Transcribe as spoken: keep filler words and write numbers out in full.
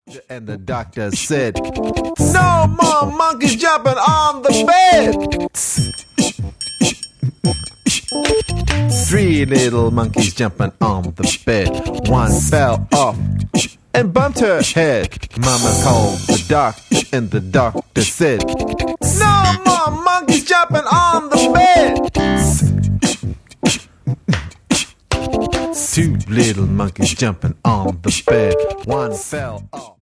And the doctor said, no more monkeys jumping on the bed. Three little monkeys jumping on the bed. One fell off and bumped her head. Mama called the doctor and the doctor said, no more monkeys jumping on the bed. Two little monkeys jumping on the bed. One fell off.